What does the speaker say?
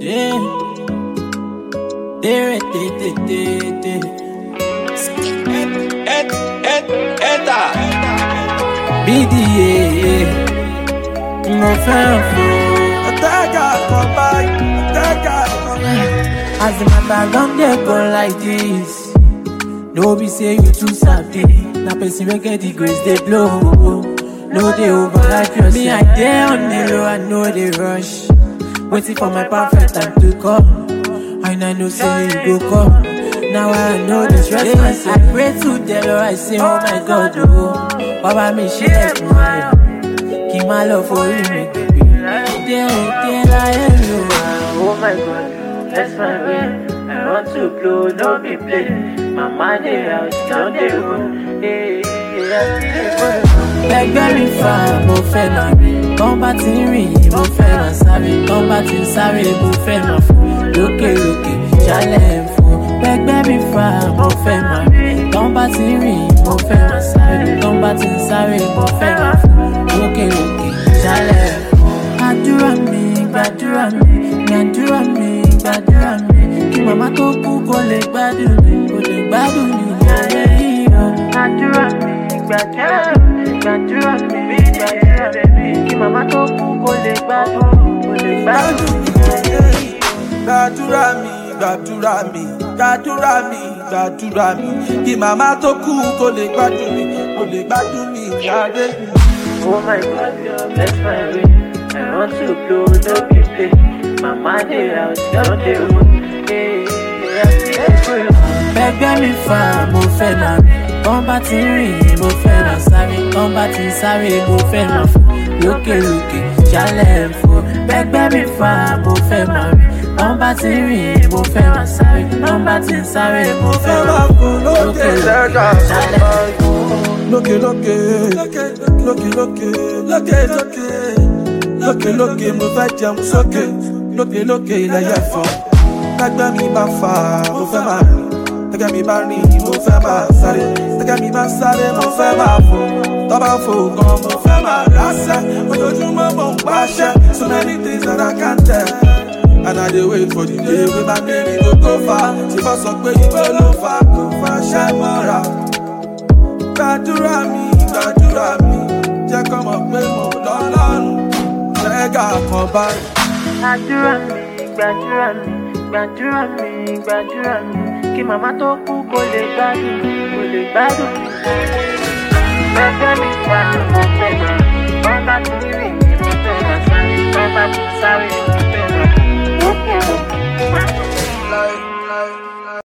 BDA, no fan for. As the matter don't dey go like this, no be say you too sabi. Na person wey get the grace dey blow. No dey overhype yourself. Me I dey on the low, I know they rush. Waiting for my perfect time to come, and I know say you go come. Now I know the stress myself. I pray to the Lord, I say oh my God, oh Baba me share me, keep my love for you, baby. Oh my God, that's my way. I want to blow, don't be playing. My mind is out, don't they run. Ẹgbẹ́ mi fa mo fẹ́ máa rìn, tán bá ti ń rìn mo fẹ́ máa sáré, tán bá ti ń sáré mo fẹ́ máa fò, lókè lókè jálẹ̀ ń fò. Ẹgbẹ́ mi fa mo fẹ́ máa rìn, tán bá ti ń rìn mo fẹ́ máa sáré, tán bá ti ń sáré mo fẹ́ máa fò, lókè lókè jálẹ̀ ń fò. Gbàdúrà mi, gbàdúrà mi, gbàdúrà mi, gbàdúrà mi, kí màmá tó kú kó lè gbádùn mi, kó lè gbádùn mi ní ayé yìí o. Gbàdúrà mi, gbàdúrà mi, gbàdúrà mi, gbàdúrà mi, kí màmá tó kú kó lè gbádùn mi, kó lè gbádùn mi ní ayé yìí o. Gbàdúrà mi, gbàdúrà mi, gbàdúrà mi, gbàdúrà mi, kí màmá tó kú kó lè gbádùn mi, kó lè gbádùn mi ní ayé yìí. Oh my God, bless my way. I want to blow, no be play. My mind is out, don't they run. Ẹgbẹ́ mi fa mo fẹ́ máa rìn, tán bá ti ń rìn mo fẹ́ máa sáré, tán bá ti ń sáré mo fẹ́ máa fò, lókè lókè jálẹ̀ ń fò. Ẹgbẹ́ mi fa mo fẹ́ máa rìn, tán bá ti ń rìn mo fẹ́ máa sáré, tán bá ti ń sáré mo fẹ́ máa fò, lókè lókè jálẹ̀ ń fò. Lókè lókè, lókè lókè, lókè lókè, lókè lókè mo fẹ́ jẹun sókè, lókè lókè ilẹ̀ yẹ fọ́. Ẹgbẹ́ mi bá fà mo fẹ́ máa rìn, ẹgbẹ́ mi bá rìn mo fẹ́ máa sáré, ẹgbẹ́ mi bá sáré mo fẹ́ máa fò, tó bá fò gan mo fẹ́ máa rásẹ̀, ojoojúmọ́ mo ń pàṣẹ, so many things that I can't tell, and I dey wait for the day wey my name go go far, tí bá sọ pé ìwé ló fà kò fàṣẹ mọ́ra. Gbàdúrà mi, gbàdúrà mi, jẹ́ kọ́ mọ̀ pé mo lọ́lọ́run, ṣẹ́gà kan báyìí. Gbàdúrà mi, gbàdúrà mi, gbàdúrà mi, gbàdúrà mi, kí màmá tó kú kó lè gbádùn mi, kó lè gbádùn mi. Ẹgbẹ́ mi fa mo fẹ́ máa rìn, tán bá ti ń rìn mo fẹ́ máa sáré, tán bá ti ń sáré.